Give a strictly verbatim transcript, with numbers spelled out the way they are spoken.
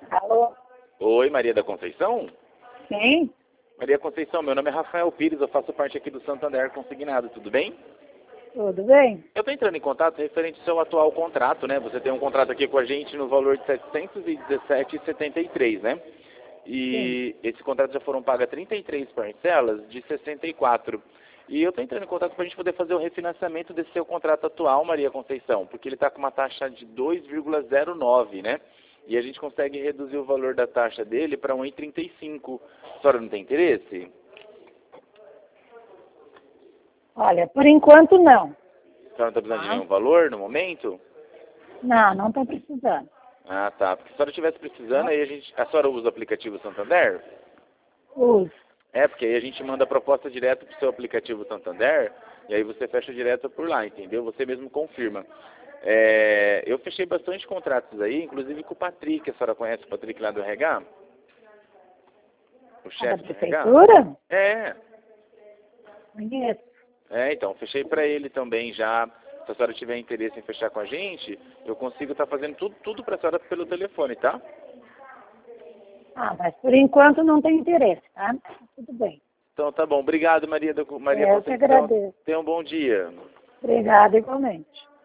Alô? Oi, Maria da Conceição? Sim? Maria Conceição, meu nome é Rafael Pires, eu faço parte aqui do Santander Consignado, tudo bem? Tudo bem? Eu estou entrando em contato referente ao seu atual contrato, né? Você tem um contrato aqui com a gente no valor de setecentos e dezessete reais e setenta e três centavos, né? Sim. E esse contrato já foram pagas trinta e três parcelas de sessenta e quatro. E eu estou entrando em contato para a gente poder fazer o refinanciamento desse seu contrato atual, Maria Conceição, porque ele está com uma taxa de dois vírgula zero nove, né? E a gente consegue reduzir o valor da taxa dele para um vírgula trinta e cinco. A senhora não tem interesse? Olha, por enquanto não. A senhora não está precisando de Tá? nenhum valor no momento? Não, não estou precisando. Ah, tá. Porque se a senhora estivesse precisando, aí a gente... A senhora usa o aplicativo Santander? Uso. É, porque aí a gente manda a proposta direto pro seu aplicativo Santander, e aí você fecha direto por lá, entendeu? Você mesmo confirma. É, eu fechei bastante contratos aí, inclusive com o Patrick. A senhora conhece o Patrick lá do R H? O A da chefe do R H? prefeitura? É, Conheço. é, então, fechei para ele também já. Se a senhora tiver interesse em fechar com a gente, eu consigo estar fazendo tudo, tudo para a senhora pelo telefone, tá? Ah, mas por enquanto não tem interesse, tá? Tudo bem. Então tá bom. Obrigado, Maria, da, Maria Eu que Conceição. agradeço. Tenha um bom dia. Obrigada igualmente.